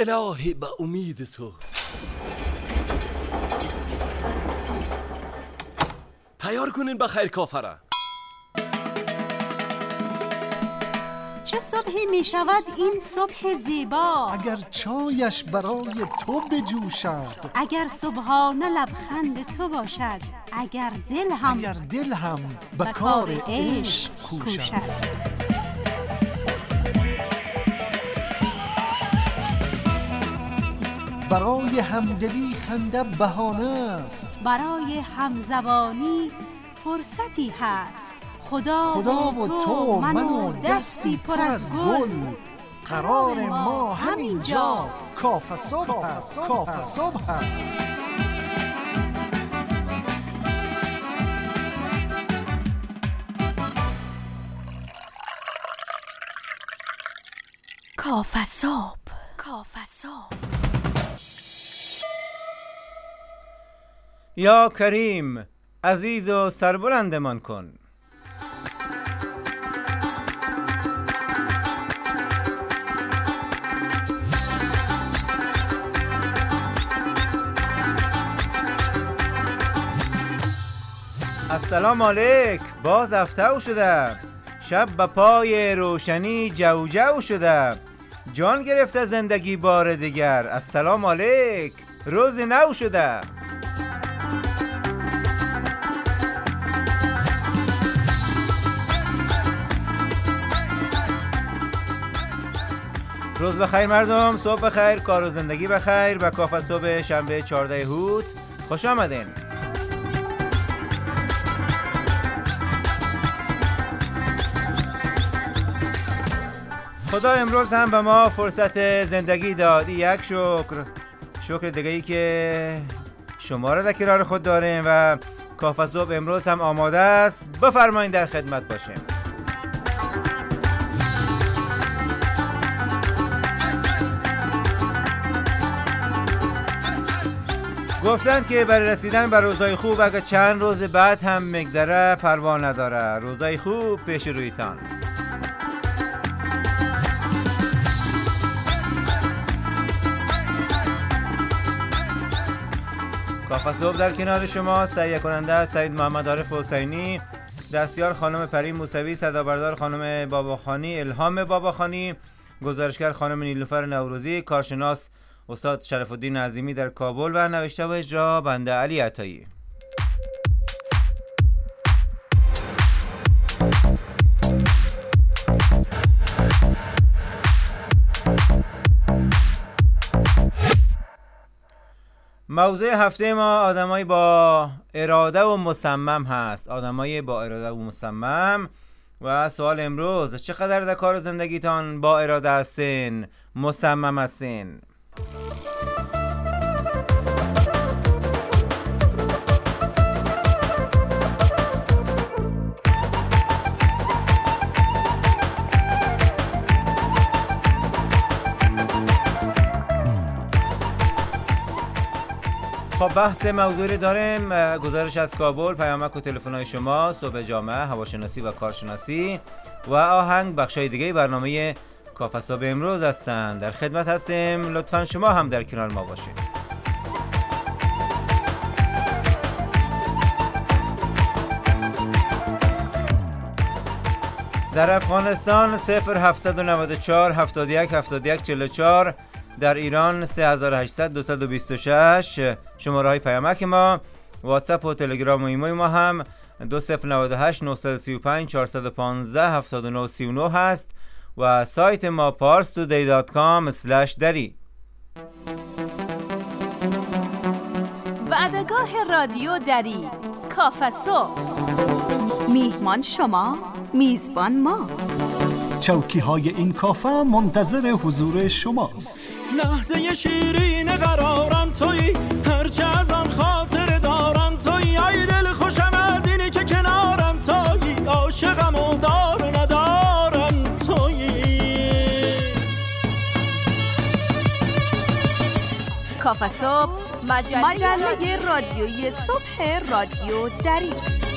الهی به امید تو. تیار کنین بخیر کافره. چه صبحی می شود این صبح زیبا، اگر چایش برای تو بجوشد، اگر صبحانه لبخند تو باشد، اگر دل هم به کار عشق کوشد. برای همدلی خنده بهانه است، برای همزبانی فرصتی هست. خدا و تو من و دستی پر از گل، قرار ما همینجا کافه صبح است. کافه صبح. یا کریم، عزیز و سربلندمان کن. السلام علیک. باز افتاو شده، شب به پای روشنی جو شده، جان گرفته زندگی بار دیگر. السلام علیک، روز نو شده. روز بخیر مردم، صبح بخیر، کار و زندگی بخیر. به کافه صبح شنبه 14 اوت خوش آمدین. خدا امروز هم به ما فرصت زندگی داد. یک شکر دیگه ای که شما را در کنار خود داریم و کافه صبح امروز هم آماده است. بفرمایید در خدمت باشیم. گفتن که برای رسیدن به روزای خوب اگه چند روز بعد هم مگذره پروا نداره. روزای خوب پیش رویتان. کافه صبح در کنار شماست. تهیه کننده سید محمد عارف حسینی، دستیار خانم پری موسوی، صدابردار خانم باباخانی الهام باباخانی، گزارشگر خانم نیلوفر نوروزی، کارشناس استاد شرف الدین عظیمی در کابل و نوشته و اجرا بنده علی عطایی. موضوع هفته ما آدمای با اراده و مصمم هست. آدمای با اراده و مصمم. و سوال امروز، چقدر در کار زندگیتان با اراده هستین، مصمم هستین؟ خب بحث موضوعی داریم. گزارش از کابل، پیامک و تلفن‌های شما، صبح جامعه، هواشناسی و کارشناسی و آهنگ بخشای دیگه برنامه کافه صبح امروز هستند. در خدمت هستیم، لطفاً شما هم در کنار ما باشید. در افغانستان 0794 71 71 44، در ایران 3800 226 شماره های پیامک ما. واتساپ و تلگرام و ایموی ما هم 2098 935 415 7939 هست و سایت ما parstoday.com/dari. وعدگاه رادیو دری، کافه صبح. میهمان شما، میزبان ما. چوکی های این کافه منتظر حضور شماست. لحظه شیرین قرارم تویی، هرچه از آن خاطر دارم تویی. ای دل خوشم از اینی که کنارم تویی، عاشقم و دار ندارم تویی. کافه صبح، مجله رادیویی صبح رادیو دری.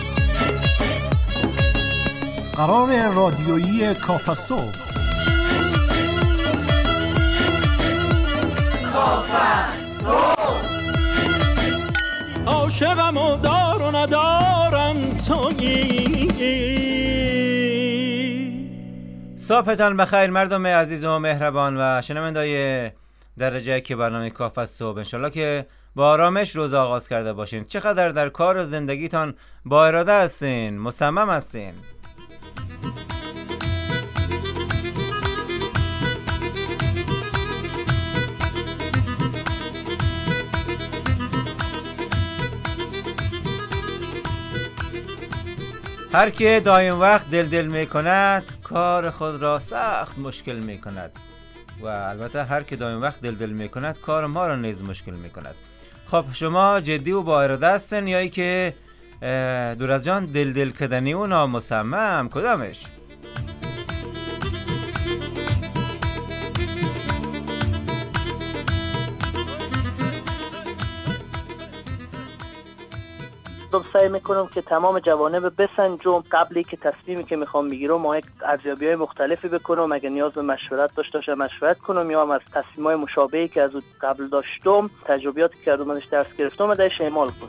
قرار رادیویی کافه صبح. عاشقم و دار و ندارم تویی. صبحتان بخیر مردم عزیز و مهربان و شنوندای درجه که برنامه کافه صبح. انشالله که با آرامش روز آغاز کرده باشین. چقدر در کار و زندگیتان با اراده هستین، مصمم هستین. هر که دایم وقت دل می کند کار خود را سخت مشکل می کند و البته هر که دایم وقت دل می کند کار ما را نیز مشکل می کند. خب شما جدی و با اراده هستین یا ای که دور از جان دل کدنی و نامصمم؟ کدامش؟ سعی میکنم که تمام جوانب بسنجم قبلی که تصمیمی که میخوام بگیرم و یک ارزیابی‌های مختلفی بکنم. اگه نیاز به مشورت داشته باشم مشورت کنم یا هم از تصمیم‌های مشابهی که از قبل داشتم تجربیاتی که کردم ازش درس گرفتم و درش اعمال کنم.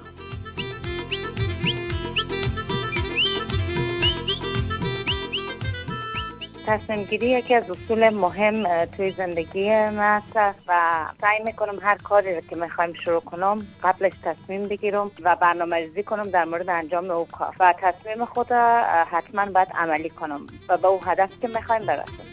تصمیم گیری یکی از اصول مهم توی زندگی من است و سعی میکنم هر کاری رو که میخوایم شروع کنم قبلش تصمیم بگیرم و برنامه‌ریزی کنم در مورد انجام اون کار و تصمیم خود حتما باید عملی کنم و به اون هدف که میخوایم برسیم.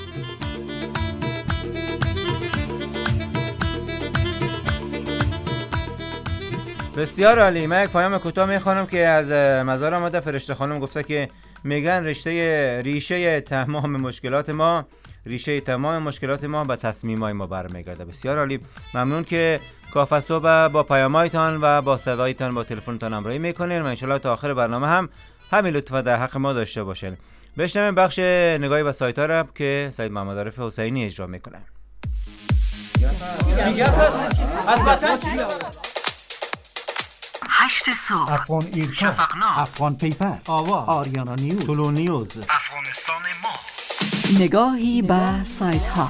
بسیار عالی. من یک پیام کوتاه میخوانم که از مزار آمده. فرشته خانم گفته که میگن ریشه تمام مشکلات ما به تصمیمای ما برمیگرده. بسیار عالی. ممنون که کافه صبح با پیامایتان و با صدایتان با تلفنتان همراهی میکنین و ان شاءالله تا آخر برنامه هم همین لطفا در حق ما داشته باشین. بشنویم بخش نگاهی به سایت‌ها را که سید محمد عارف حسینی اجرا میکنه. 8 صبح افغان ایرکا، شفقنامه، افغان پیپر، آواز، آریانا نیوز، طلو نیوز، افغانستان ما. نگاهی به سایت ها.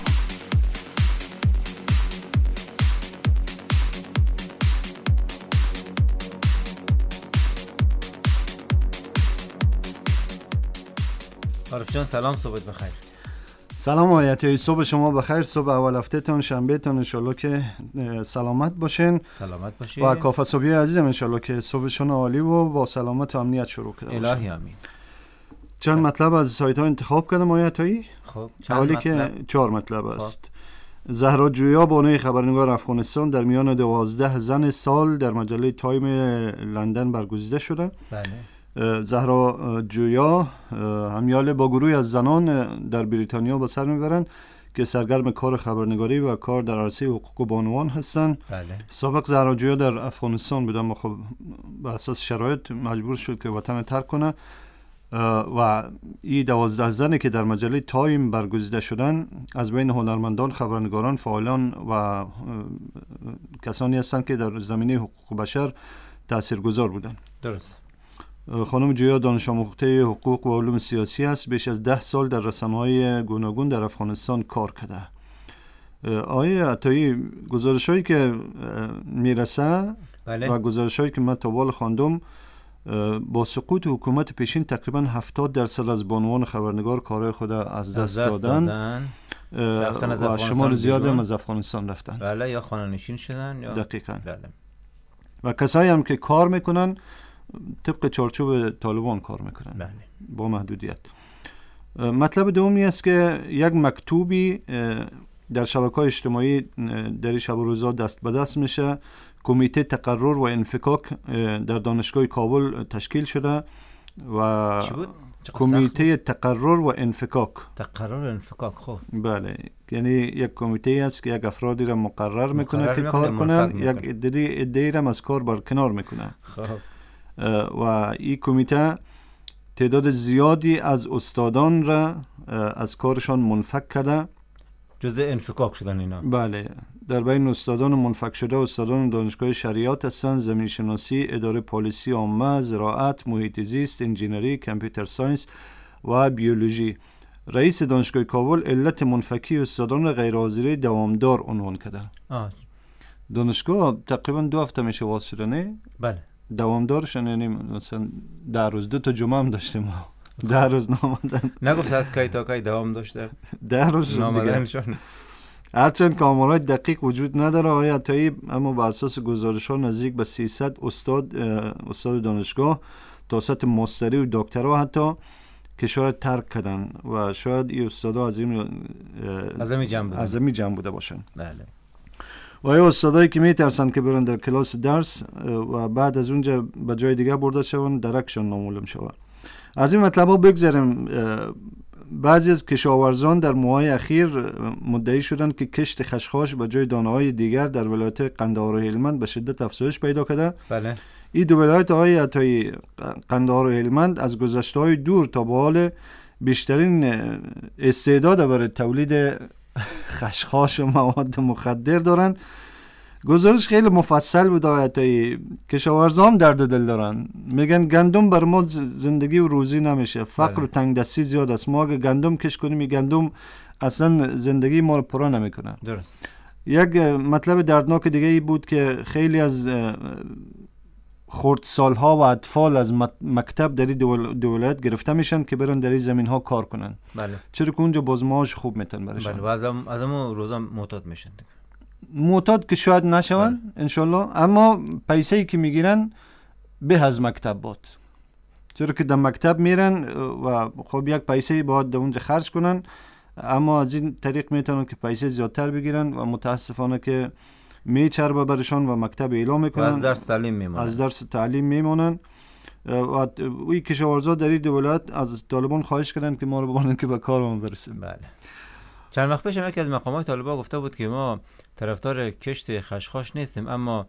عارف جان سلام، صبحت بخیر. سلام آیتی، صبح شما بخیر. صبح اول هفته تان شنبه تان انشالله که سلامت باشین. سلامت باشین. و کافه صبحی عزیزم انشالله که صبحشون عالی و با سلامت و امنیت شروع کرده باشین. الهی آمین. چند مطلب از سایت ها انتخاب کردم آیتی؟ خب حالی که 4 مطلب است. زهرا جویا بانوی خبرنگار افغانستان در میان 12 زن سال در مجله تایم لندن برگزیده شده. بله. زهرا جویا همیال با گروهی از زنان در بریتانیا به سر میبرند که سرگرم کار خبرنگاری و کار در عرصه حقوق بانوان هستند. بله. سابق زهرا جویا در افغانستان بود اما خب به اساس شرایط مجبور شد که وطن ترک کنه و این 12 زنی که در مجله تایم برگزیده شدن از بین هنرمندان، خبرنگاران، فعالان و کسانی هستند که در زمینه حقوق بشر تاثیرگذار بودند. درست. خانم جویا دانش آموخته حقوق و علوم سیاسی است. بیش از 10 سال در رسانه‌های گوناگون در افغانستان کار کرده. آیه عطایی، گزارش‌هایی که میرسه بله. و گزارش‌هایی که من تا بال خواندم با سقوط حکومت پیشین تقریبا 70% از بانوان خبرنگار کارهای خود از دست دادن و شمار زیادی هم از افغانستان رفتن. بله، یا خانه‌نشین شدن یا دقیقاً. بله. و کسایی هم که کار میکنن طبق چارچوب طالبان کار میکنن. بله. با محدودیت. مطلب دومی است که یک مکتوبی در شبکه‌های اجتماعی در شب و روزا دست به دست میشه. کمیته تقرر و انفکاک در دانشگاه کابل تشکیل شده و کمیته تقرر و انفکاک. تقرر و انفکاک. خب بله، یعنی یک کمیته است که یک افرادی را مقرر میکنه که کار کنن، یک عده‌ای را از کار برکنار میکنه. خب و این کمیته تعداد زیادی از استادان را از کارشان منفک کرده. جزء انفکاک شدن اینا. بله، در بین استادان منفک شده استادان دانشگاه شریعت هستند، زمین شناسی، اداره پالیسی عامه، زراعت، محیط زیست، انجینری، کامپیوتر ساینس و بیولوژی. رئیس دانشگاه کابل علت منفکی استادان غیرحاضری دوامدار عنوان کرده. دانشگاه تقریبا 2 هفته میشه واز شده نه؟ بله. دوامدارشون یعنی مثلا 10 روز 2 تا جمعه هم داشتیم ما. 10 روز نامدن. نگفت از کی تا کی دوام داشته؟ 10 روز نامدنشون. هرچند که آمارهای دقیق وجود نداره آقای عطایی، اما به اساس گزارش‌ها نزدیک به 300 استاد دانشگاه تا سطح ماستری و دکترا حتی کشور ترک کردن و شاید این استادا از این جمع بوده باشن. بله. و ای استادایی که میترسن که برن در کلاس درس و بعد از اونجا به جای دیگه برده شون درکشون نامعلوم شود. از این مطلب ها بگذاریم. بعضی از کشاورزان در ماهای اخیر مدعی شدند که کشت خشخاش به جای دانه‌های دیگر در ولایت قندهار و هلمند به شدت افزایش پیدا کرده. بله. این دو ولایت آقای عطایی قندهار و هلمند از گذشته‌های دور تا به حال بیشترین استعداد برای تولید خشخاش و مواد مخدر دارن. گزارش خیلی مفصل بود آقای عطایی. کشاورزان درد دل دارن، میگن گندم بر ما زندگی و روزی نمیشه، فقر و تنگ دستی زیاد است، ما اگه گندم کش کنیم این گندم اصلا زندگی ما رو پرا نمیکنه. درست. یک مطلب دردناک دیگه ای بود که خیلی از خردسالها و اطفال از مکتب در دو ولایت گرفته میشن که برن در این زمین ها کار کنن. بله. چرا که اونجا باز معاش خوب میتن برشن. بله. و از همون روزا معتاد میشن. معتاد که شاید نشون انشالله، اما پیسه‌ای که میگیرن به از مکتب بود، چرا که در مکتب میرن و خب یک پیسه‌ای باید در اونجا خرج کنن، اما از این طریق میتونن که پیسه زیادتر بگیرن و متاسفانه که میچربه برشان و مکتب اعلام میکنن و از درس تعلیم میمونن. و اوی کشاورزا در این ولایت از طالبان خواهش کردن که ما رو ببینن که به کارمون برسیم. بله. چند وقت پیش یکی از مقامات طالبان گفته بود که ما طرفدار کشت خشخاش نیستیم، اما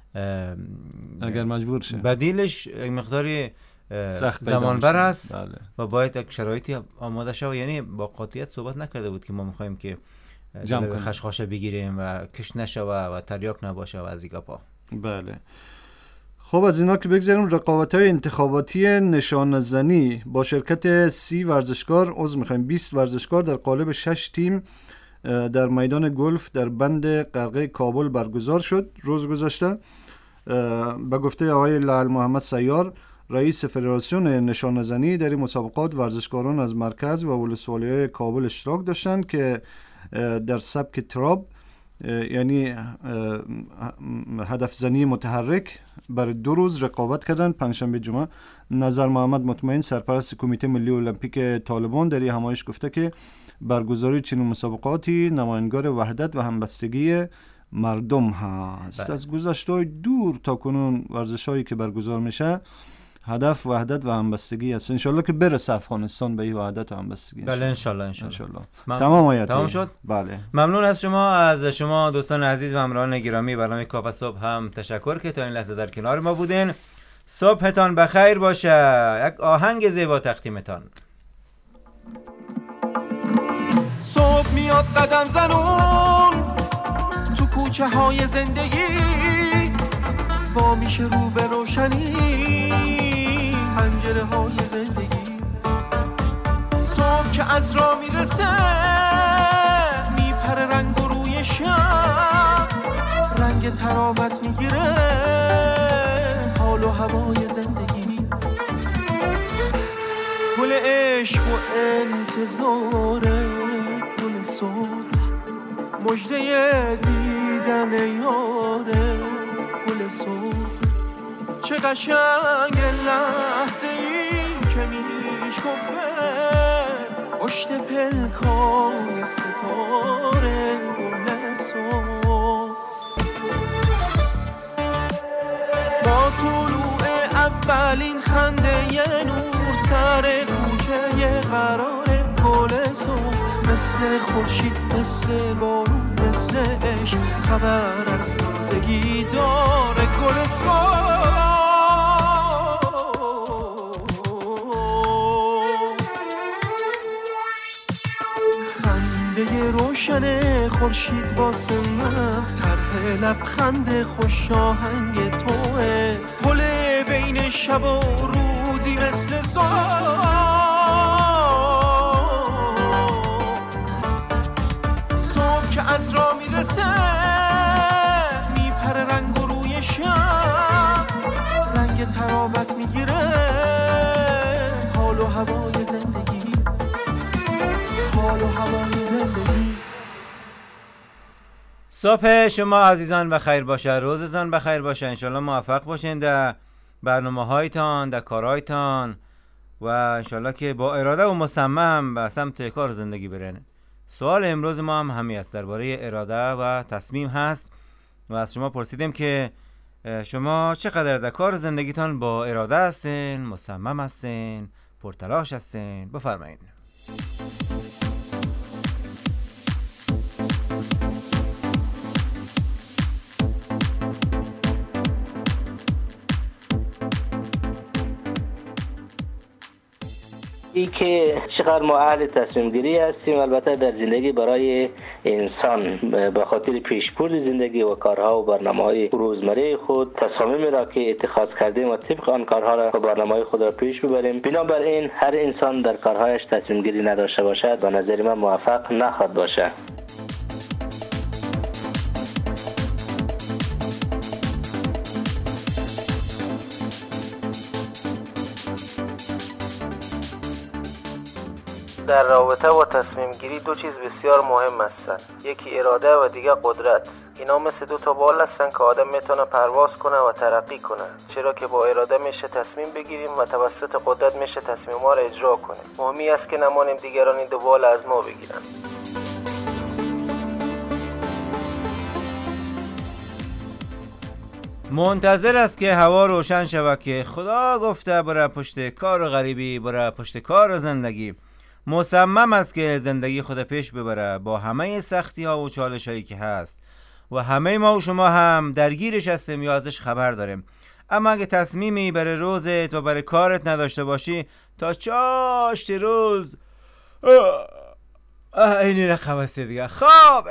اگر مجبور شه بدیلش یک مقداری زمان بر است. بله. و باید یک شرایطی آماده شه. یعنی با قاطعیت صحبت نکرده بود که ما میخوایم که خشخاش بگیریم و کشت نشه و تریاک نباشه و از این گپا. بله. خب از اینا که بگذاریم، رقابت‌های انتخاباتی نشانه زنی با شرکت 30 ورزشکار 20 ورزشکار در قالب 6 تیم در میدان گلف در بند غرقه کابل برگزار شد روز گذشته. به گفته آقای لعل محمد سیار رئیس فدراسیون نشانه زنی در این مسابقات، ورزشکاران از مرکز و ولسوالی‌های کابل اشتراک داشتند که در سبک تراب یعنی هدف زنی متحرک برای 2 روز رقابت کردند. پنجشنبه جمعه نظر محمد مطمئن سرپرست کمیته ملی المپیک طالبان در این همایش گفته که برگزاری چنین مسابقاتی نمایانگر وحدت و همبستگی مردم هست. از گذشته دور تا کنون ورزش‌هایی که برگزار میشه هدف وحدت و همبستگی است. انشالله که برسه افغانستان به این وحدت و همبستگی. بله انشالله. تمام آیت. تمام شد. بله. ممنون از شما دوستان عزیز و همراهان گرامی برنامه کافه صبح هم تشکر که تا این لحظه در کنار ما بودین. صبحتان بخیر باشه. یک آهنگ زیبا تقدیمتان. صبح میاد قدم زنون تو کوچه های زندگی، وا میشه رو به روشنی پنجره های زندگی. صبح که از راه میرسه میپره رنگ و روی شب، رنگ تراوت میگیره حال و هوای زندگی. گل عشق و انتظار گل صبح، مژده دیدن یاره گل صبح. چه قشنگ لحظه ای که میشکفه پشت پلکای ستاره گل صبح. با طلوع اولین خنده ی نور سر کوچه قرار گل صبح، مثل خورشید مثل بارون مثل عشق خبر از تازگی داره گل صبح. خنده روشن خورشید واسه من طرح لبخند خوش آهنگ توه، پل بین شب و روزی مثل صبح. هوای زندگی، حال و هوای زندگی. صبح شما عزیزان بخیر باشه، روزتان بخیر باشه، انشالله موفق باشین در برنامه هایتان، در کارهایتان و انشالله که با اراده و مصمم به سمت کار زندگی برین. سوال امروز ما هم همین است، درباره اراده و تصمیم هست و از شما پرسیدیم که شما چقدر در کار زندگیتان با اراده هستین، مصمم هستین، پرتلاش هستین؟ بفرمایید. این که چقدر ما اهل تصمیم گیری هستیم، البته در زندگی برای انسان به خاطر پیشبرد زندگی و کارها و برنامه‌های روزمره خود تصامیم را که اتخاذ کردیم و طبق آن کارها را و برنامه‌های خود را پیش ببریم. بنابراین هر انسان در کارهایش تصمیم گیری نداشته باشد به نظر من موفق نخواهد باشد. در رابطه با تصمیم گیری دو چیز بسیار مهم هستند، یکی اراده و دیگر قدرت. اینا مثل دو تا بال هستن که آدم میتونه پرواز کنه و ترقی کنه، چرا که با اراده میشه تصمیم بگیریم و توسط قدرت میشه تصمیم‌ها را اجرا کنیم. مهمی است که نمانیم دیگران این دو بال از ما بگیرن. منتظر است که هوا روشن شود که خدا گفته برای پشت کار غریبی، برای پشت کار زندگی. مصمم است که زندگی خود پیش ببره با همه سختی ها و چالش هایی که هست و همه ما و شما هم درگیرش هستیم یا ازش خبر داریم. اما اگه تصمیمی برای روزت و برای کارت نداشته باشی، تا چاشت روز اینی رقم هستی دیگه، خواب.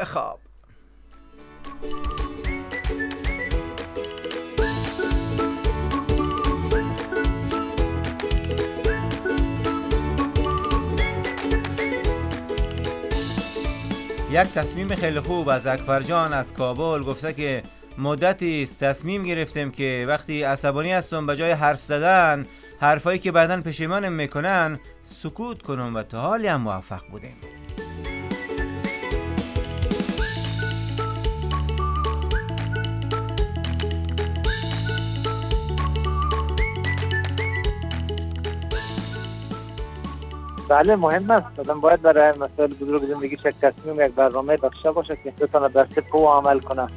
یک تصمیم خیلی خوب از اکبر جان از کابل گفته که مدتی است تصمیم گرفتیم که وقتی عصبانی هستم به جای حرف زدن، حرفایی که بعداً پشیمانم میکنن، سکوت کنم و تا حالی هم موفق بودیم. بله مهم است. آدم باید برای مسائل بزرگ زندگی یک تصمیم، یک برنامه داشته باشه که بتونه بر طبق او عمل کنه.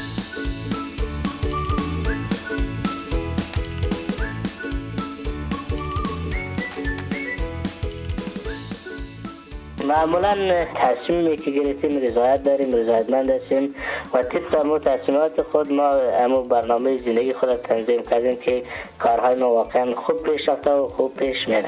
معمولا تصمیمی که گرفتیم رضایت داریم، رضایتمند هستیم و طبق همون تصمیمات خود ما همون برنامه زندگی خود را تنظیم کردیم که کارهای ما واقعا خوب پیش رفته و خوب پیش میره.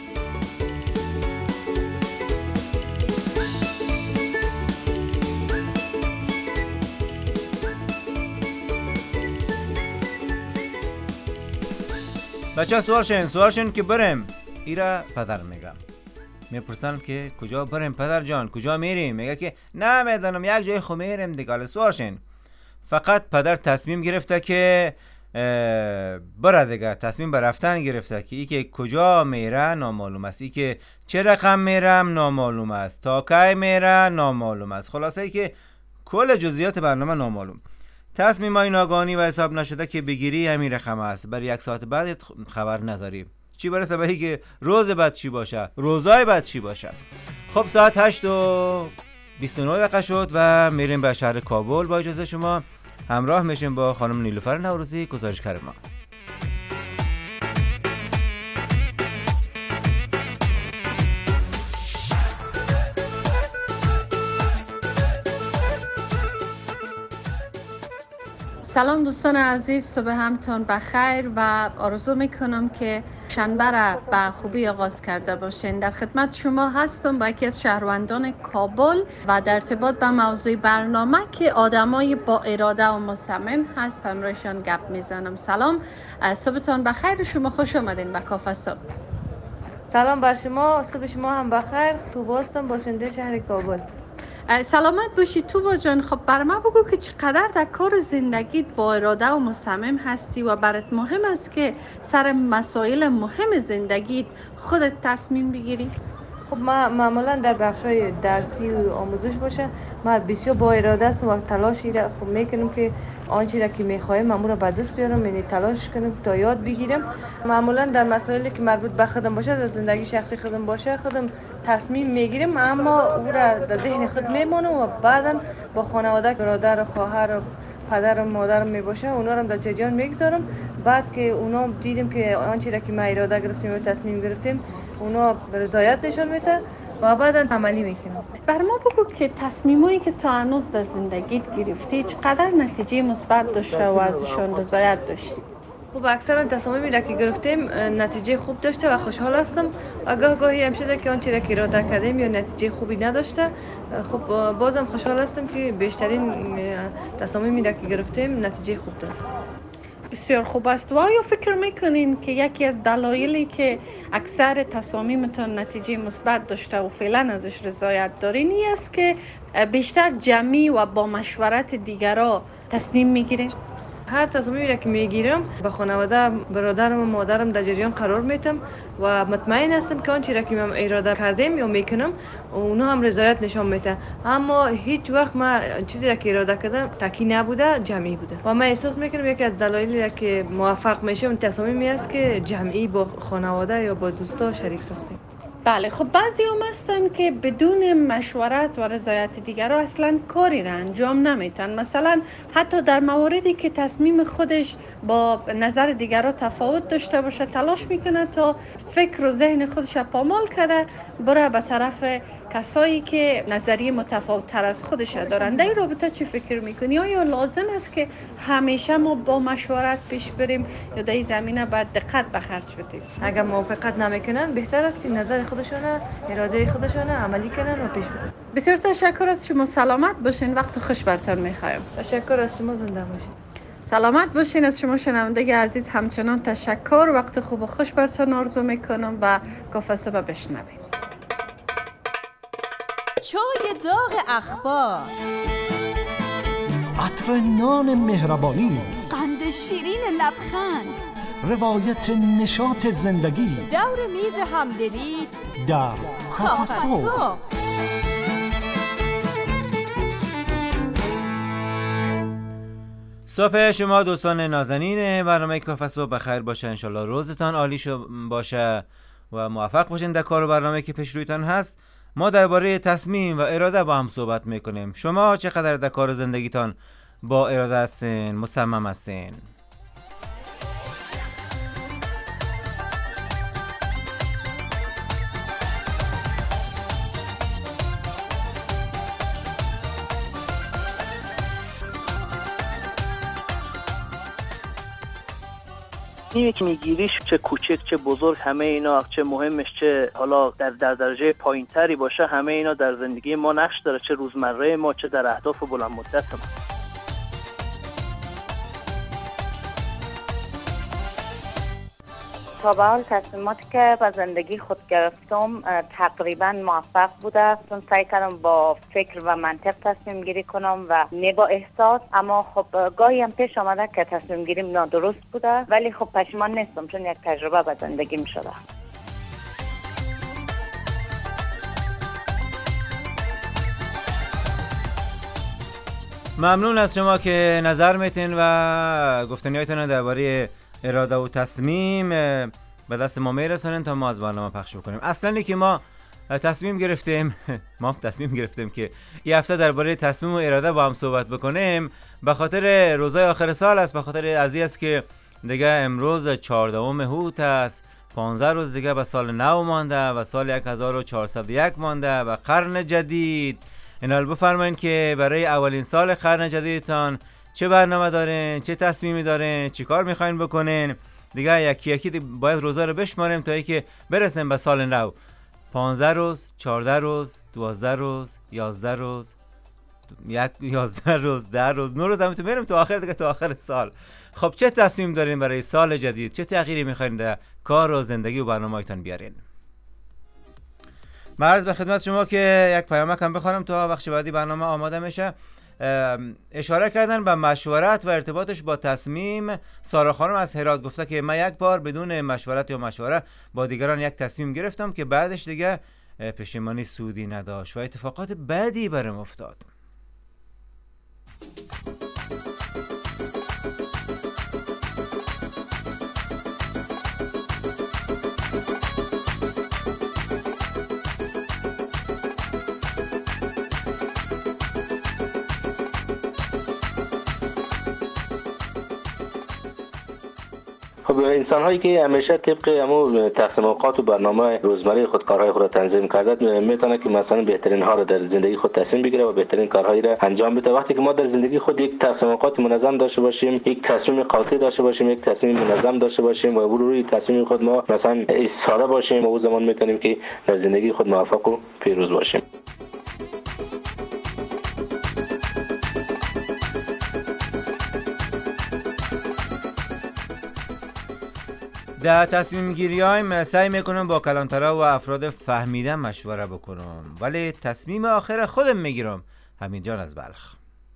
بچه سوال شن که بریم. ایرا پدر میگم، میپرسن که کجا بریم پدر جان، کجا میریم؟ میگه که نه میدانم یک جای خو میریم دیگه. سوال شن فقط پدر تصمیم گرفته که بره دیگه، تصمیم بر رفتن گرفته که ای که کجا میره نامعلوم است، ای که چه رقم میرم نامعلوم است، تا کی میره نامعلوم است، خلاصه ای که کل جزئیات برنامه نامعلوم. تصمیم های ناگهانی و حساب نشده که بگیری همین رقم است، برای یک ساعت بعد خبر نداری، چی برسه به اینکه روز بعد چی باشه، روزای بعد چی باشه. خب ساعت 8:29 شد و میریم به شهر کابل. با اجازه شما همراه میشیم با خانم نیلوفر نوروزی، گزارشگر ما. سلام دوستان عزیز، صبح همتون بخیر و آرزو میکنم که شنبه را به خوبی آغاز کرده باشین. در خدمت شما هستم با یکی از شهروندان کابل و در ارتباط به موضوع برنامه که آدمای با اراده و مصمم هست همراهشان گپ میزنم. سلام، صبحتون بخیر، شما خوش آمدین به کافه صبح. سلام بر شما، صبح شما هم بخیر. تو هستم، باشنده شهر کابل. سلامت باشی تو جان. خب بر ما بگو که چقدر در کار زندگیت با اراده و مصمم هستی و برات مهم است که سر مسائل مهم زندگیت خودت تصمیم بگیری؟ خب ما معمولا در بخشای درسی و آموزش باشه ما بسیار با اراده است و تلاشی را خب میکنیم که آنچه را که میخوایم امور را به دست بیارم، یعنی تلاش کنیم تا یاد بگیرم. معمولا در مسائلی که مربوط به خودم باشه، در زندگی شخصی خودم باشه، خودم تصمیم میگیرم، اما او را در ذهن خود میمونم و بعدا با خانواده، برادر و خواهر و پدر و مادرم میباشه اونا رو در جریان میگذارم. بعد که اونا دیدیم که آنچه را که ما اراده گرفتیم و تصمیم گرفتیم اونا رضایت نشون میده و بعدا عملی میکنم. بر ما بگو که تصمیمایی که تا هنوز در زندگیت گرفتی چقدر نتیجه مثبت داشته و ازشون رضایت داشتی؟ خب اکثرا تصامیمی را که گرفتیم نتیجه خوب داشته و خوشحال هستم. گاهی هم شده که آنچه را که اراده کردیم یا نتیجه خوبی نداشته، خب بازم خوشحال هستم که بیشترین تصامیمی را که گرفتیم نتیجه خوب داد. بسیار خوب است. و آیا فکر میکنین که یکی از دلایلی که اکثر تصامیمتان نتیجه مثبت داشته و فعلا ازش رضایت دارین این است که بیشتر جمعی و با مشورت دیگران تصمیم میگیرین؟ هر تصمیمی را که میگیرم با خانواده، برادرم و مادرم در جریان قرار میتم و مطمئن هستم که آنچه را که من اراده کردم یا میکنم اونا هم رضایت نشان میده. اما هیچ وقت ما چیزی را که اراده کردم تکی نبوده، جمعی بوده و من احساس میکنم یکی از دلایلی را که موفق میشم تصمیمی است که جمعی با خانواده یا با دوستا شریک ساختیم. بله. خب بعضی هم هستن که بدون مشورت و رضایت دیگران اصلا کاری را انجام نمیتن. مثلا حتی در مواردی که تصمیم خودش با نظر دیگران تفاوت داشته باشه تلاش میکنه تا فکر و ذهن خودش پامال کرده بره به طرف کسایی که نظریه متفاوت تر از خودش دارن. در این رابطه چی فکر میکنی؟ آیا لازم است که همیشه ما با مشورت پیش بریم یا در این زمینه باید دقت به خرج بدیم؟ اگر موافقت نمیکنن بهتر است که نظر خودشونه، اراده خودشونه عملی کنن و پیش برن. بسیار تشکر از شما. سلامت باشین. وقت خوش برتان میخوایم. تشکر از شما. زنده باشین. سلامت باشین. از شما شنونده عزیز همچنان تشکر. وقت خوب و خوش برتان آرزو میکنم و کافه صبح بشنویم. چای داغ اخبار، عطر نان مهربانی، قند شیرین لبخند، روایت نشاط زندگی، دور میز همدلی در کافه صبح. صبح شما دوستان نازنین برنامه کافه صبح بخیر باشه. انشالله روزتان عالی باشه و موفق باشین در کار و برنامه که پیش رویتان هست. ما درباره تصمیم و اراده با هم صحبت میکنیم. شما چقدر در کار زندگیتان با اراده هستین، مصمم هستین؟ این که میگیریش چه کوچک چه بزرگ، همه اینا، چه مهمش چه حالا در درجه پایینتری باشه، همه اینا در زندگی ما نقش داره، چه روزمره ما چه در اهداف بلند مدت ما. تا به حال تصمیماتی که به زندگی خود گرفتم تقریبا موفق بوده، چون سعی کردم با فکر و منطق تصمیم گیری کنم و نه با احساس. اما خب گاهی هم پیش آمده که تصمیم گیریم نادرست بوده، ولی خب پشیمان نیستم چون یک تجربه به زندگیم شده. ممنون از شما که نظر میتین و گفتنیاتون درباره اراده و تصمیم به دست ما میرسونین تا ما از برنامه پخش بکنیم. اصلا که ما تصمیم گرفتیم که این هفته درباره تصمیم و اراده با هم صحبت بکنیم به خاطر روزهای آخر سال است، به خاطر ازی است که دیگه امروز 14 هوت است، 15 روز دیگه به سال نو مانده و سال 1401 مانده و قرن جدید. اینال بفرمایید که برای اولین سال قرن جدیدتان چه برنامه دارین، چه تصمیمی دارین، چی کار میخواین بکنین. دیگه یکی یکی باید روزا رو بشماریم تا اینکه برسیم به سال نو. 15 روز، 14 روز، 12 روز، 11 روز، 11 روز، 10 روز، 9 روز، همینطور میریم تا آخر دیگه، تا آخر سال. خب چه تصمیم دارین برای سال جدید؟ چه تغییری میخواین در کار و زندگی و برنامه‌تان بیارین؟ عرض به خدمت شما که یک پیامک هم بخوانم تا بخش بعدی برنامه آماده میشه. اشاره کردن به مشورت و ارتباطش با تصمیم. سارا خانم از هرات گفته که من یک بار بدون مشورت یا مشوره با دیگران یک تصمیم گرفتم که بعدش دیگه پشیمانی سودی نداشت و اتفاقات بدی برام افتاد. خب انسان هایی که همیشه طبق همون تقسیم اوقات و برنامه روزمره خود کارهای خود را تنظیم کرده میتونه که مثلا بهترین ها را در زندگی خود تصمیم بگیره و بهترین کارهایی را انجام بده. وقتی که ما در زندگی خود یک تقسیم اوقات منظم داشته باشیم، یک تصمیم قاطع داشته باشیم، یک تصمیم منظم داشته باشیم و روی تصمیم خود ما مثلا ایستاده باشیم، و اون زمان میتونیم که در زندگی خود موفق و پیروز باشیم. در تصمیم گیری هایم سعی میکنم با کلانترها و افراد فهمیدن مشوره بکنم، ولی تصمیم آخر خودم میگیرم. حمید جان از بلخ.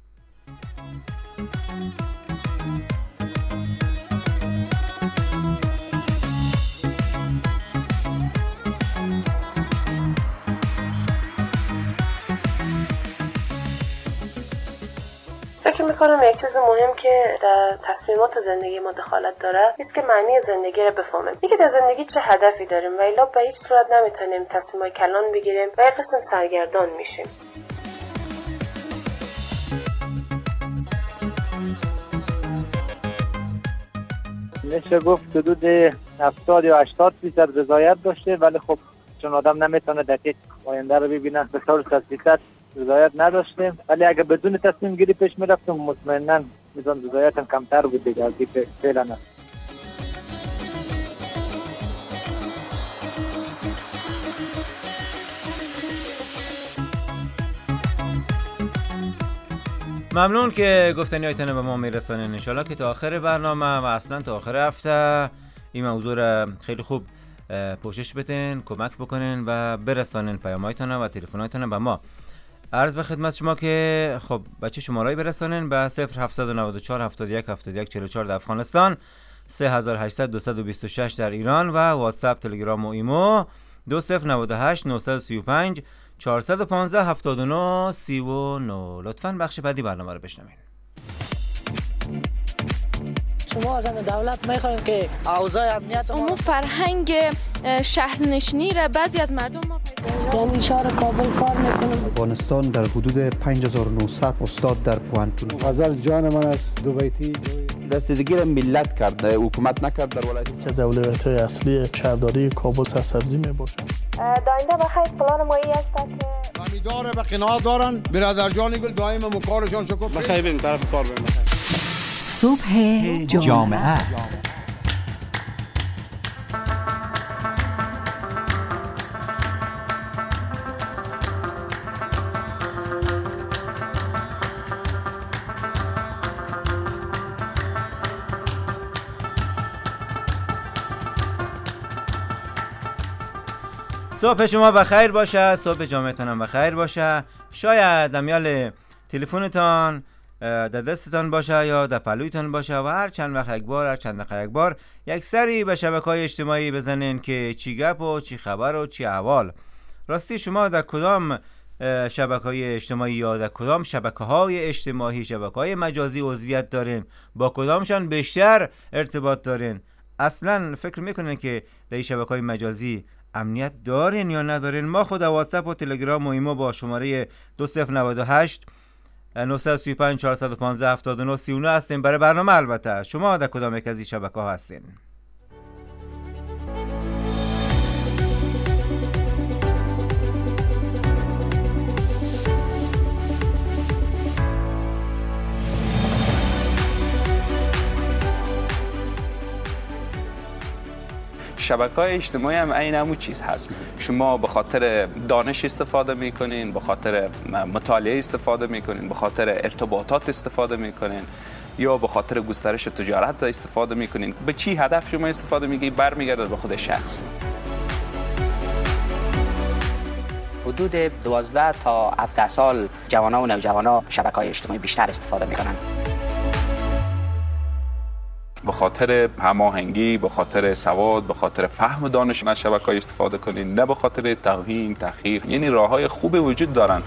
فکر میکنم یک چیز مهم که در تصمیمات زندگی ما دخالت داره است که معنی زندگی رو بفهمیم. اینکه در زندگی چه هدفی داریم و الا به هیچ صورت نمیتونیم تصمیمای کلان بگیریم و یک قسم سرگردان میشیم. میشه گفت حدود 70 یا 80% رضایت داشته، ولی خب چون آدم نمیتونه دقیق آینده رو ببینه به طور 100% رضایت نداشتیم، ولی اگه بدون تصمیم گیری پیش میرفتم مطمئنا میزان رضایتم کمتر بود دیگه از اینکه فعلا است. ممنون که گفتنیایتون به ما میرسانین. انشالله که تا آخر برنامه و اصلا تا آخر هفته این موضوع را خیلی خوب پوشش بدین، کمک بکنین و برسانین پیامایتون و تلفنایتون به ما. عرض به خدمت شما که خب بچه شماره‌ای برسانین به 0794 71 71 44 در افغانستان، 3800 226 در ایران و واتساپ، تلگرام و ایمو 2098 935 415 79 39. لطفاً بخش بعدی برنامه رو بشنوین. شما از دولت میخواین که اوضاع امنیت عموم فرهنگ شهرنشینی را بعضی از مردم ما در شهر کابل کار میکنم. افغانستان در حدود 5900 استاد در پوانتون. غزل جان من است دو بیتی رسیدگی را ملت کرد، حکومت نکرد در ولایت. که اولویت‌های اصلی شهرداری کابل سرسبزی میباشد. داینده بخیر پلان مایی است که امیدواره به قناعت دارن. برادر جان گل دائم مکارشان شکر. بخیر بریم طرف کار بریم. صبح جامعه. صبح شما بخیر باشه، صبح جامعتون هم بخیر باشه. شاید امیال تلفنتان در دستتان باشه یا در پلویتان باشه و هر چند وقت یک بار، هر چند دقیقه یک بار یک سری به شبکه‌های اجتماعی بزنین که چی گپ و چی خبر و چی احوال. راستی شما در کدام شبکه‌های اجتماعی یا در کدام شبکه‌های اجتماعی، شبکه‌های مجازی عضویت دارین؟ با کدامشان بیشتر ارتباط دارین؟ اصلا فکر میکنین که در این شبکه‌های مجازی امنیت دارین یا ندارین؟ ما خود واتساپ و تلگرام و ایمو با شماره 2098 935 415 79 39 هستیم برای برنامه. البته شما در کدام یک از این شبکه‌ها هستین؟ شبکه‌های اجتماعی هم عین همون چیز هست. شما به خاطر دانش استفاده میکنین، به خاطر مطالعه استفاده میکنین، به خاطر ارتباطات استفاده میکنین یا به خاطر گسترش تجارت استفاده میکنین. به چی هدف شما استفاده میگی برمیگرده به خود شخص. حدود 12 تا 17 سال جوانا و نوجوانا شبکه‌های اجتماعی بیشتر استفاده میکنن. به خاطر هماهنگی، به خاطر سواد، به خاطر فهم و دانش از شبکه‌های استفاده کنین، نه به خاطر توهین، تحقیر. یعنی راه‌های خوبی وجود دارن.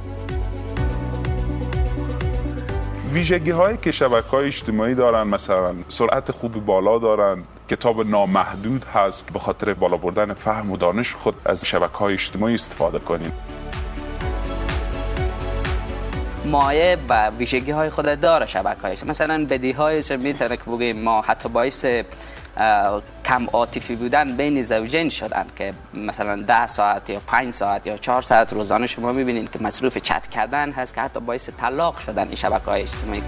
ویژگی هایی که شبکه‌های اجتماعی دارن، مثلا سرعت خوب بالا دارن، کتاب نامحدود هست، به خاطر بالا بردن فهم و دانش خود از شبکه‌های اجتماعی استفاده کنین. مایه و ویژگی های خود داره شبکه‌های، مثلا بدیهایی که میتونه که بگیم ما حتی باعث کم عاطفی بودن بین زوجین شدن که مثلا 10 ساعت یا 5 ساعت یا 4 ساعت روزانه شما میبینید که مصروف چت کردن هست که حتی باعث طلاق شدن این شبکه‌های اجتماعی.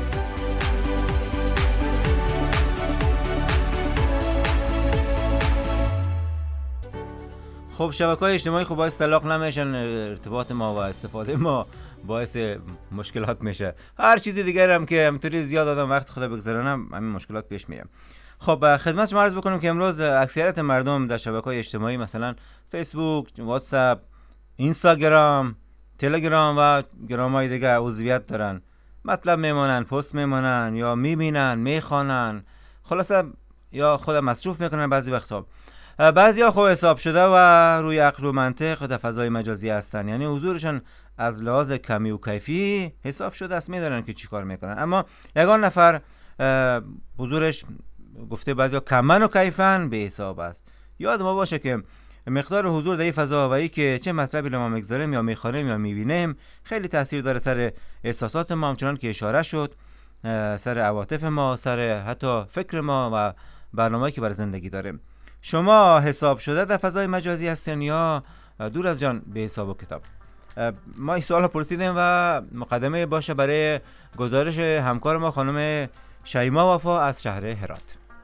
خب شبکه‌های اجتماعی خب باعث طلاق نمیشن، ارتباط ما و استفاده ما باعث مشکلات میشه. هر چیزی دیگر هم که همینطوری زیاد آدم وقت خدا بگذرونم همین مشکلات پیش میاد. خب خدمت شما عرض بکنم که امروز اکثریت مردم در شبکه‌های اجتماعی مثلا فیسبوک، واتساپ، اینستاگرام، تلگرام و گرام‌های دیگه عضویت دارن. مطلب میمونن، پست میمونن یا میبینن، میخوانن، خلاصه یا خود مصروف میکنن. بعضی وقتا بعضیا خو حساب شده و روی عقل و منطق در فضای مجازی هستن، یعنی حضورشون از لحاظ کمی و کیفی حساب شده است، میدونن که چی کار میکنن. اما یگان نفر حضورش گفته بعضیا کمن و کیفن به حساب است. یاد ما باشه که مقدار حضور در این فضا و ای که چه مطلبی ما میگذاریم یا میخوانیم یا میبینیم خیلی تاثیر داره سر احساسات ما، همچنان که اشاره شد، سر عواطف ما، سر حتی فکر ما و برنامه‌ای که برای زندگی داریم. شما حساب شده در فضای مجازی هستین یا دور از جان به حساب و کتاب؟ ما این سوال پرسیدیم و مقدمه باشه برای گزارش همکار ما خانم شیما وفا از شهر هرات.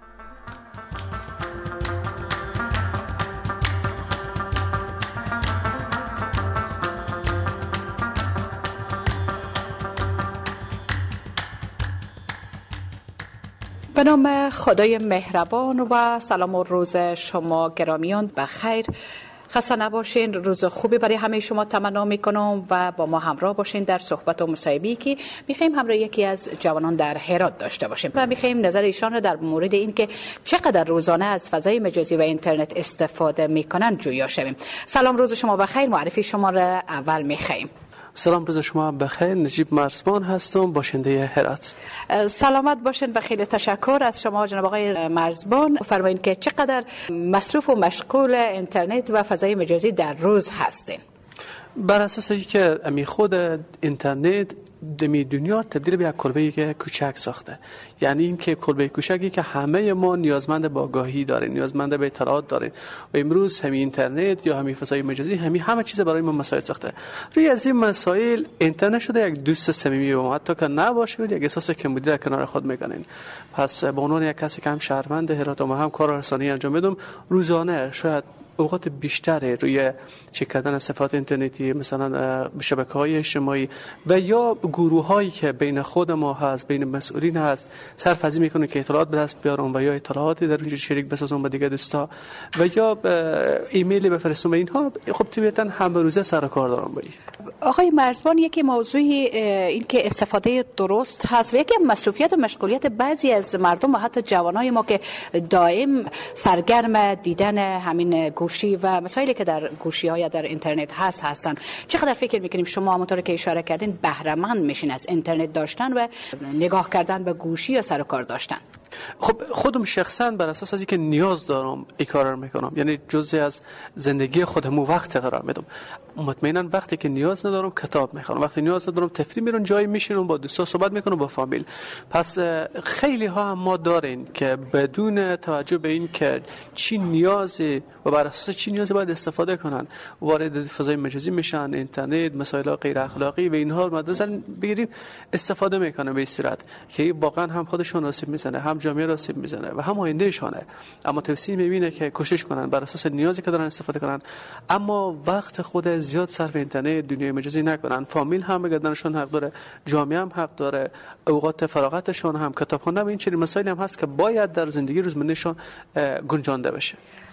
به نام خدای مهربان و سلام و روز شما گرامیان بخیر، خسته نباشین، روز خوبی برای همه شما تمنا میکنم و با ما همراه باشین در صحبت و مصاحبه‌ای که میخوایم همراه یکی از جوانان در هرات داشته باشیم و میخوایم نظر ایشان را در مورد این که چقدر روزانه از فضای مجازی و اینترنت استفاده میکنن جویا شویم. سلام، روز شما بخیر، معرفی شما را اول میخوایم. سلام، روز شما بخیر، نجیب مرزبان هستم، باشنده هرات. سلامت باشین و خیلی تشکر از شما جناب آقای مرزبان. فرمایید که چقدر مصروف و مشغول اینترنت و فضای مجازی در روز هستین؟ بر اساس اینکه خود اینترنت دمی دنیا تبدیل به یک کلبه کوچک ساخته، یعنی اینکه کلبه کوچکی که همه ما نیازمند به آگاهی داریم، نیازمند به اطلاعات داریم و امروز همین اینترنت یا همین فضای مجازی همه چیز برای ما مسائل ساخته. روی از این مسائل اینترنت شده یک دوست صمیمی و ما، حتی که نباشید یک احساس کمبودی در کنار خود میکنین. پس به عنوان یک کسی که هم شهروند هرات و هم کار رسانی انجام میدم، روزانه شاید اوقات بیشتری روی چک کردن صفحات اینترنتی، مثلا شبکه‌های اجتماعی و یا گروه‌هایی که بین خود ما هست، بین مسئولین هست، صرف میکنه که اطلاعات به دست بیارم و یا اطلاعاتی در اونجا شریک بسازم با دیگه دوستا و یا ایمیلی بفرستم. اینها خب طبیعتاً هم روزه سر کار دارم با این. آقای مرزبان، یکی موضوع این که استفاده درست هست و یکی مصروفیت و مشغولیت بعضی از مردم و حتی جوانای ما که دائم سرگرم دیدن همین گوشی و مسائلی که در گوشی ها یا در اینترنت هستن. چقدر فکر میکنیم شما همونطور که اشاره کردین بهره مند میشین از اینترنت داشتن و نگاه کردن به گوشی یا سر و کار داشتن؟ خب خودم شخصا بر اساس از اینکه نیاز دارم این کار رو میکنم، یعنی جزئی از زندگی خودم وقت قرار میدم. مطمئنا وقتی که نیاز ندارم کتاب میخونم، وقتی نیاز ندارم تفریح میرم جایی میشینم با دوستا صحبت میکنم با فامیل. پس خیلی ها هم ما دارین که بدون توجه به این که چی نیازی و بر اساس چی نیازی باید استفاده کنن وارد فضای مجازی میشن، اینترنت، مسائل غیر اخلاقی و اینها رو مثلا بگیریم استفاده میکنن به صورت که واقعا هم خودشون آسیب میزنه، هم جامعه را آسیب میزنه و هم آیندهشونه. اما توصیه میبینه که کوشش کنن بر اساس نیازی که دارن استفاده کنن، اما وقت خود زیاد صرف اینترنت دنیای مجازی نکنن. فامیل هم بگردنشون حق داره، جامعه هم حق داره، اوقات فراغتشون هم کتاب خوندن و این چنین مسائلی هم هست که باید در زندگی روزمرهشون گنجانده بشه.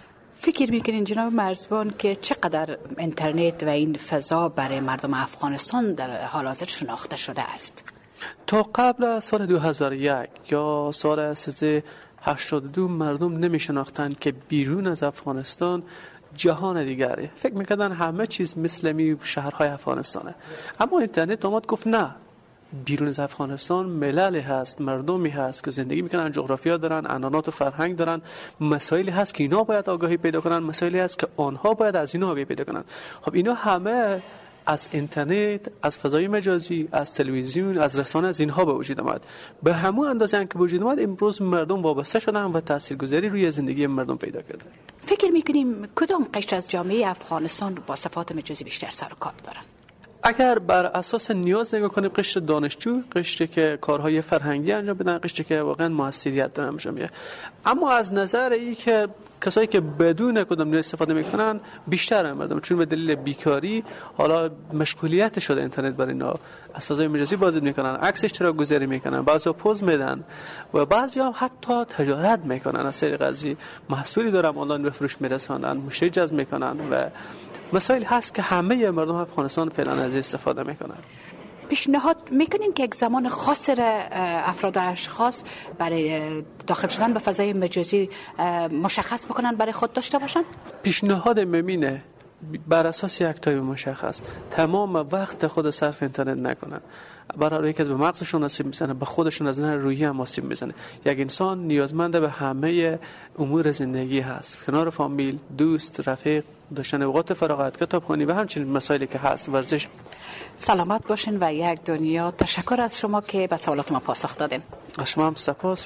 فکر میکنین جناب مرزبان که چقدر اینترنت و این فضا برای مردم افغانستان در حال حاضر شناخته شده است؟ تا قبل از سال 2001 یا سال 1382 مردم نمی شناختند که بیرون از افغانستان جهان دیگری. فکر میکردن همه چیز مثل شهرهای افغانستانه. اما اینترنت اومد گفت نه، بیرون از افغانستان مللی هست، مردمی هست که زندگی میکنن، جغرافیا دارن، عنعنات و فرهنگ دارن، مسائلی هست که اینا باید آگاهی پیدا کنن، مسائلی هست که آنها باید از اینا آگاهی پیدا کنن. خب اینا همه از اینترنت، از فضای مجازی، از تلویزیون، از رسانه، از اینها به وجود آمد. به همون اندازه که وجود آمد امروز مردم وابسته شدن و تاثیرگذاری روی زندگی مردم پیدا کرده. فکر میکنیم کدام قشر از جامعه افغانستان با صفات مجازی بیشتر سر و کار دارن؟ اگر بر اساس نیاز نگاه کنیم، قشر دانشجو، قشری که کارهای فرهنگی انجام بدن، قشری که واقعا موثریت دارن انجام میدن. اما از نظر این که کسایی که بدون کدام نیاز استفاده میکنن بیشتر مردم، چون به دلیل بیکاری حالا مشغولیت شده اینترنت برای اینا، از فضای مجازی بازی میکنن، عکس اشتراک گذاری میکنن، بعضیا پوز میدن و بعضیا حتی تجارت میکنن، از طریق قضیه محصولی دارن آنلاین به فروش میرسانن، مشتری جذب میکنن و مسائل هست که همه مردم افغانستان فعلا از استفاده میکنن. پیشنهاد میکنین که یک زمان خاص افراد و اشخاص برای داخل شدن به فضای مجازی مشخص بکنن برای خود داشته باشن؟ پیشنهاد ممینه بر اساس یک تایم مشخص تمام وقت خود صرف اینترنت نکنن، برای اینکه به مغزشون آسیب میزنه، به خودشون از نظر روحی هم آسیب میزنه. یک انسان نیازمند به همه امور زندگی هست، کنار فامیل، دوست، رفیق، داشتن اوقات فراغت، کتابخوانی و همچنین مسائلی که هست، ورزش. سلامت باشین و یک دنیا تشکر از شما که به سوالات ما پاسخ دادین. از شما هم سپاس.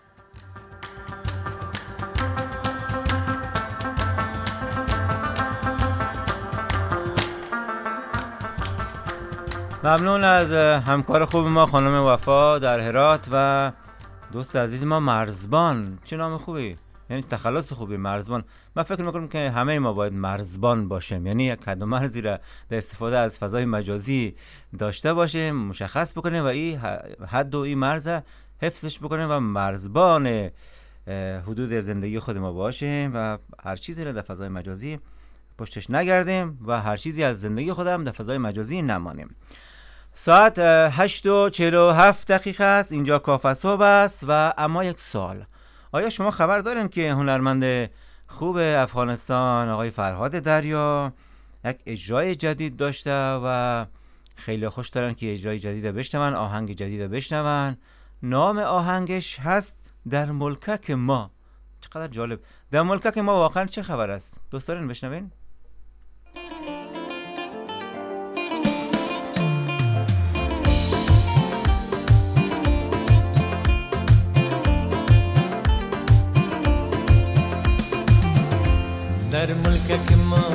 ممنون از همکار خوب ما خانم وفا در هرات و دوست عزیز ما مرزبان. چه نام خوبی، یعنی تخلص خوبی، مرزبان. من فکر میکنم که همه ما باید مرزبان باشیم، یعنی یک حد و مرزی را در استفاده از فضای مجازی داشته باشیم، مشخص بکنیم و این حد و این مرز حفظش بکنیم و مرزبان حدود زندگی خود ما باشیم و هر چیزی را در فضای مجازی پشتش نگردیم و هر چیزی از زندگی خودم در فضای مجازی نمانیم. ساعت 8:47 است، اینجا کافه صبح است و اما یک سوال. آیا شما خبر دارین که هنرمند خوب افغانستان آقای فرهاد دریا یک اجرای جدید داشته و خیلی خوش دارن که اجرای جدید بشنون، آهنگ جدید بشنون. نام آهنگش هست در ملکک ما. چقدر جالب. در ملکک ما واقعا چه خبر است؟ دوست دارین بشنوین؟ در ملکک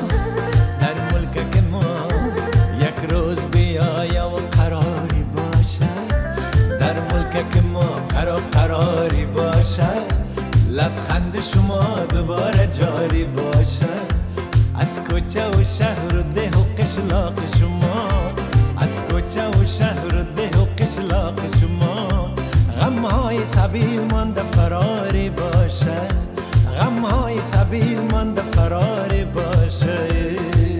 ما یک روز بیایا و قراری باشه، در ملکک ما قراری باشه، لبخند شما دوباره جاری باشه، از کوچه و شهر و ده و قشلاق شما، از کوچه و شهر و ده و قشلاق شما، غمهای سبیل مانده فراری باشه، غمهای سبیل مانده فراری باشه،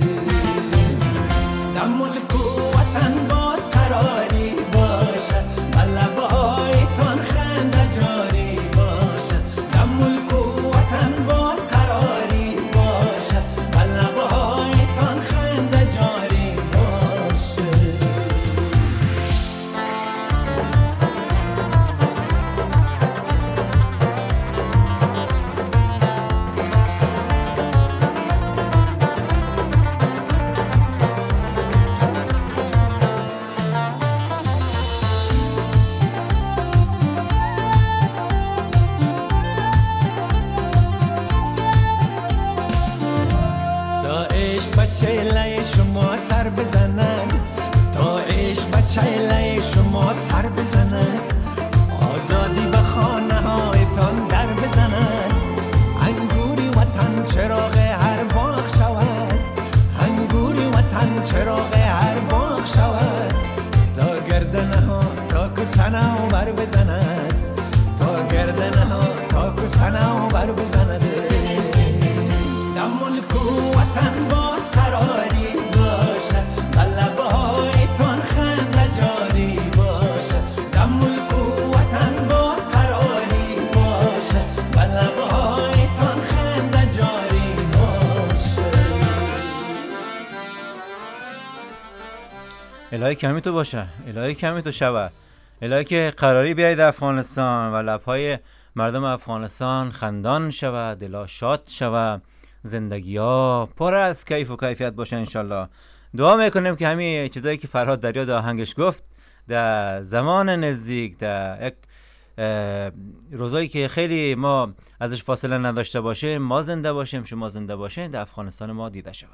در ملک و وطن باز قراری باشه، لبهای تان خنده جاری باشه، در ملک و وطن باز قراری باشه، لبهای تان خنده جاری باشه. سر بزنن تا عشق بچه‌لای شما سر بزنن، آزادی به خانه هایتان در بزنن، انگوری وطن چراغ هر باغ شود، انگوری وطن چراغ هر باغ شود، تا گردنه ها تا کسنه ها بر بزند، تا گردنه ها تا کسنه ها بر بزند، ملک و وطن باز قراری باشه در لبهایتان خنده جاری باشه در ملک و وطن باز قراری باشه در لبهایتان خنده جاری باشه. الهی کمی تو باشه، الهی کمی تو شوه، الهی که قراری بیاید افغانستان و لبهای مردم افغانستان خندان شود، دلا شاد شود، زندگی ها پر از کیف و کیفیت باشه انشالله. دعا میکنیم که همین چیزایی که فرهاد دریا در آهنگش گفت در زمان نزدیک، در یک روزایی که خیلی ما ازش فاصله نداشته باشیم، ما زنده باشیم، شما زنده باشین، در افغانستان ما دیده شود.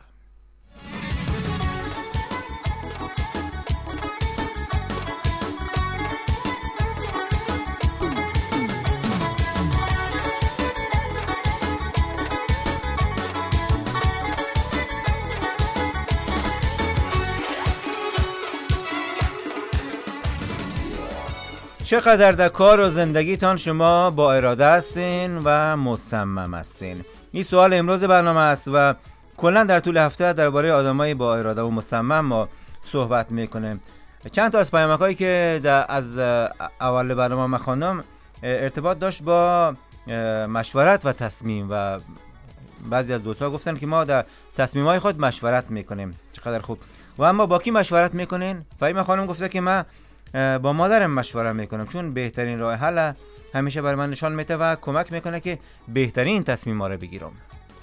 چقدر در کار و زندگیتان شما با اراده هستین و مصمم هستین؟ این سوال امروز برنامه است و کلا در طول هفته درباره آدمای با اراده و مصمم ما صحبت میکنیم. چند تا از پیامک‌هایی که از اول برنامه ما خواندم ارتباط داشت با مشورت و تصمیم و بعضی از دوستان گفتن که ما در تصمیم‌های خود مشورت میکنیم. چقدر خوب. و اما با کی مشورت میکنین؟ فهیمه خانم گفته که من با مادرم مشوره میکنم چون بهترین راه حل همیشه بر من نشان میده و کمک میکنه که بهترین تصمیم ها رو بگیرم.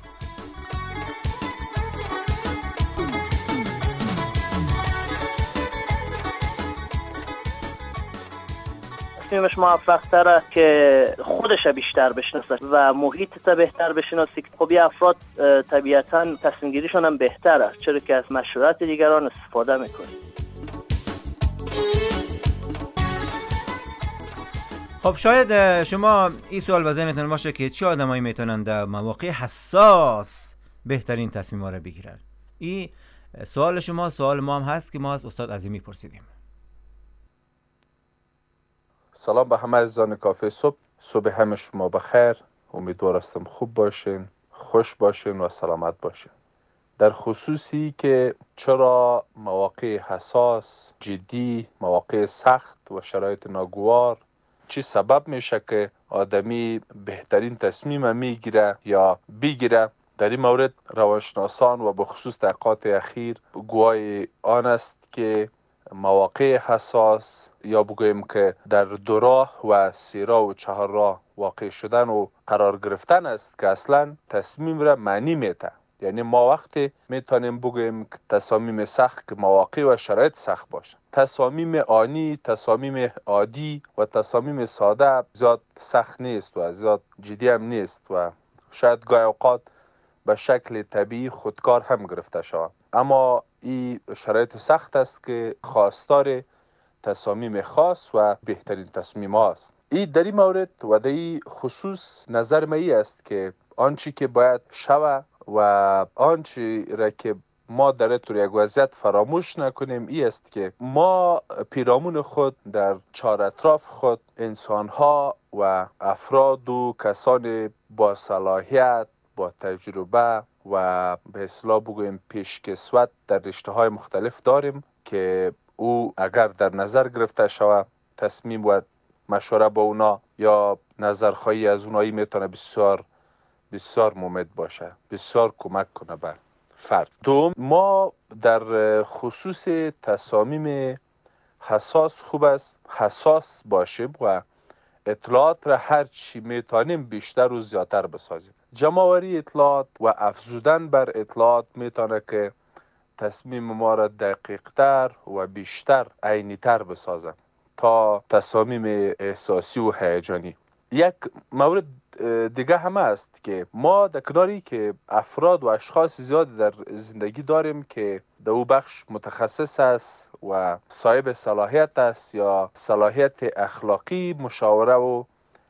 تصمیمش موفق تره که خودش بیشتر بشناسه و محیط تا بهتر بشناسی. خب یه افراد طبیعتا تصمیم گیریشون هم بهتره چرا که از مشورت دیگران استفاده میکنه. خب شاید شما این سوال و ذهنتون باشه که چه آدمایی میتونن در مواقع حساس بهترین تصمیم‌ها رو بگیرن. این سوال شما سوال ما هم هست که ما از استاد عظیمی پرسیدیم. سلام به همه عزیزان کافه صبح همه شما بخیر. امیدوارم خوب باشین، خوش باشین و سلامت باشین. در خصوصی که چرا مواقع حساس، جدی، مواقع سخت و شرایط ناگوار چی سبب میشه که آدمی بهترین تصمیم میگیره یا بگیره، در این مورد روانشناسان و بخصوص دقایق اخیر گواه آن است که مواقع حساس یا بگویم که در دو راه و سه راه و چهار راه واقع شدن و قرار گرفتن است که اصلا تصمیم را معنی میده. یعنی ما وقتی میتونیم بگویم که تصامیم سخت که مواقع و شرایط سخت باشه، تصامیم آنی، تصامیم عادی و تصامیم ساده زیاد سخت نیست و زیاد جدی هم نیست و شاید گاهی اوقات به شکل طبیعی خودکار هم گرفته شود. اما این شرایط سخت است که خواستار تصامیم خاص و بهترین تصمیم است. این در این مورد و در این خصوص نظر من است که آنچه که باید شود و آنچه را که ما در طور یک وضعیت فراموش نکنیم ای است که ما پیرامون خود در چهار اطراف خود انسانها و افراد و کسان با صلاحیت، با تجربه و به اصطلاح بگویم پیشکسوت در رشته‌های مختلف داریم که او اگر در نظر گرفته شود تصمیم و مشوره با اونا یا نظرخواهی از اونایی میتونه بسیار بسیار مفید باشه، بسیار کمک کنه به فرد. دوم، ما در خصوص تصامیم حساس خوب است حساس باشیم و اطلاعات را هر چی میتونیم بیشتر و زیادتر بسازیم. جمع‌آوری اطلاعات و افزودن بر اطلاعات میتونه که تصمیم ما را دقیق‌تر و بیشتر عینی‌تر بسازه تا تصامیم احساسی و هیجانی. یک مورد دیگه هم است که ما در کناری که افراد و اشخاص زیاد در زندگی داریم که در او بخش متخصص است و صاحب صلاحیت است یا صلاحیت اخلاقی مشاوره و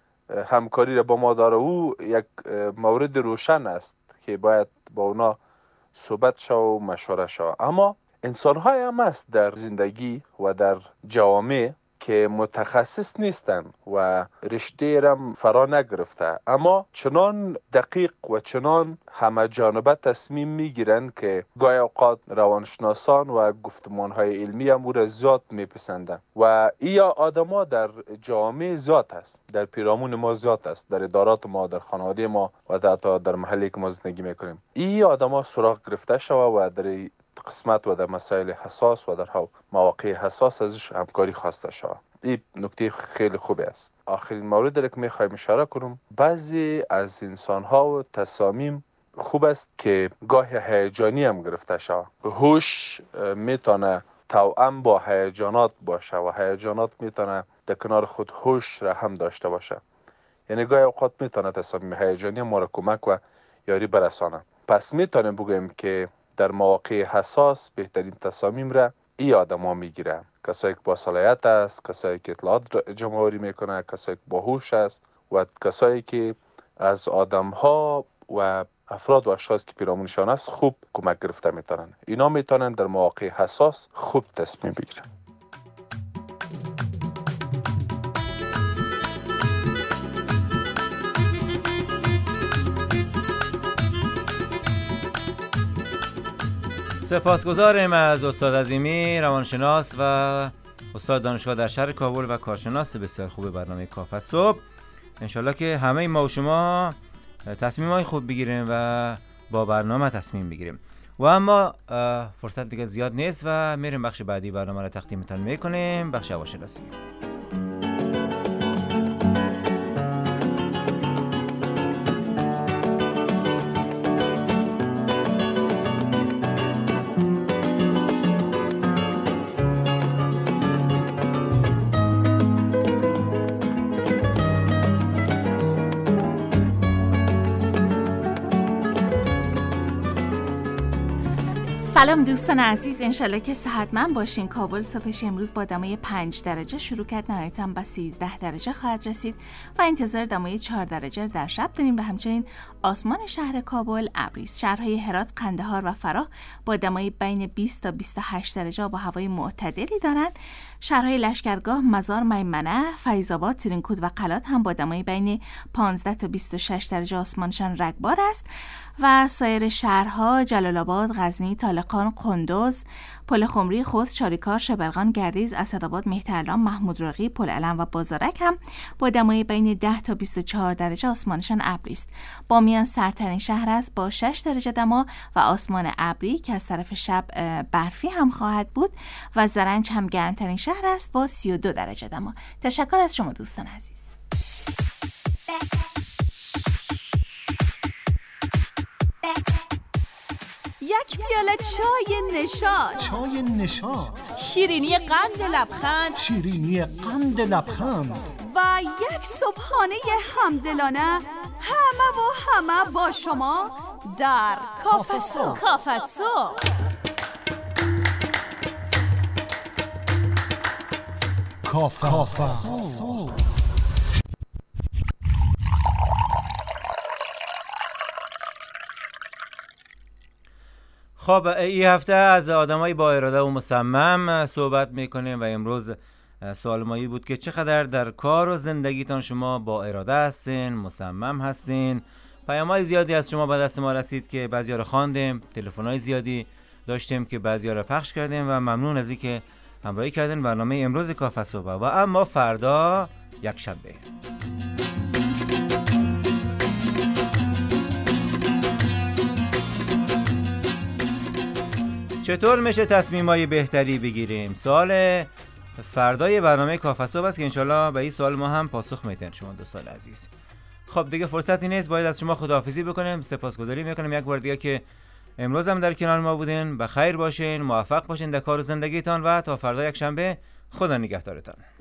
همکاری را با ما داره، او یک مورد روشن است که باید با اونا صحبت شو و مشوره شو. اما انسان های هم است در زندگی و در جوامع که متخصص نیستن و رشته رم فرا نگرفته، اما چنان دقیق و چنان همه جانبه تصمیم میگیرن که گاهی اوقات روانشناسان و گفتمانهای علمی هم او را زیاد میپسندن و این آدما در جامعه زیاد است، در پیرامون ما زیاد است، در ادارات ما، در خانواده ما و حتی در محلی که ما زندگی میکنیم. این آدما سراغ گرفته شوه و در قسمت و در مسائل حساس و در مواقع حساس ازش همکاری خواسته شوه. این نکته خیلی خوبی است. آخرین موردی که میخوایم اشاره کنم، بعضی از انسان‌ها و تصامیم خوب است که گاهی هیجانی هم گرفته شوه. هوش میتونه توأم با هیجانات باشه و هیجانات میتونه در کنار خود هوش را هم داشته باشه. یعنی گاهی اوقات میتونه تصامیم هیجانی ما را کمک و یاری برسانه. پس میتونیم بگوییم که در مواقع حساس بهترین تصامیم را این آدما میگیرن. کسایی که با صلاحیت است، کسایی که اطلاعات جمع‌آوری میکنه، کسایی که باهوش است و کسایی که از آدم‌ها و افراد و اشخاص که پیرامونشان است خوب کمک گرفته میتونن. اینا میتونن در مواقع حساس خوب تصمیم بگیرن. سپاسگزاریم از استاد عظیمی، روانشناس و استاد دانشگاه در شهر کابل و کارشناس بسیار خوب برنامه کافه صبح. انشالله که همه ما و شما تصمیم‌های خوب بگیریم و با برنامه تصمیم بگیریم. و اما فرصت دیگه زیاد نیست و میریم بخش بعدی برنامه رو تقدیمتون میکنیم، بخش هواشناسی. سلام دوستان عزیز، انشالله که صحتمند باشین. کابل صبحش امروز با دمای 5 درجه شروع کرد، نهایتاً با 13 درجه خواهد رسید و انتظار دمای 4 درجه در شب داریم و همچنین آسمان شهر کابل ابری است. شهرهای هرات، قندهار و فراه با دمای بین 20 تا 28 درجه با هوای معتدلی دارند. شهرهای لشکرگاه، مزار، میمنه، فیض‌آباد، ترینکود و قلات هم با دمای بین 15 تا 26 درجه آسمانشان رگبار است و سایر شهرها جلال آباد، غزنی، طالقان، قندوز، پل خمری، خوست، چاریکار، شبرغان، گردیز، اسدآباد، مهترلام، محمود راقی، پل علم و بازارک هم با دمای بین 10 تا 24 درجه آسمانشان ابری است. بامیان سردترین شهر است با 6 درجه دما و آسمان ابری که از طرف شب برفی هم خواهد بود و زرنج هم گرمترین شهر است با 32 درجه دما. تشکر از شما دوستان عزیز. یک پیاله چای نشاط، چای نشاط، شیرینی قند لبخند، شیرینی قند لبخند و یک صبحانه همدلانه، همه با شما در کافه صبح. کافه صبح. کافه صبح. خب این هفته از آدمای با اراده و مصمم صحبت میکنیم و امروز سوال مایی بود که چقدر در کار و زندگیتان شما با اراده هستین، مصمم هستین. پیام‌های زیادی از شما به دست ما رسید که بعضی‌ها رو خواندیم، تلفن‌های زیادی داشتیم که بعضی‌ها رو پخش کردیم و ممنون از اینکه همراهی کردین برنامه امروز کافه صبح. و اما فردا یک شنبه چطور میشه تصمیمای بهتری بگیریم؟ سوال فردای برنامه کافه صبح است که انشالله به این سوال ما هم پاسخ میدین شما دوستان عزیز. خب دیگه فرصتی نیست، باید از شما خداحافظی بکنیم. سپاسگزاری میکنیم یک بار دیگه که امروز هم در کنار ما بودین. بخیر باشین، موفق باشین در کار و زندگیتان و تا فردا یک شنبه. خدا نگهدارتان.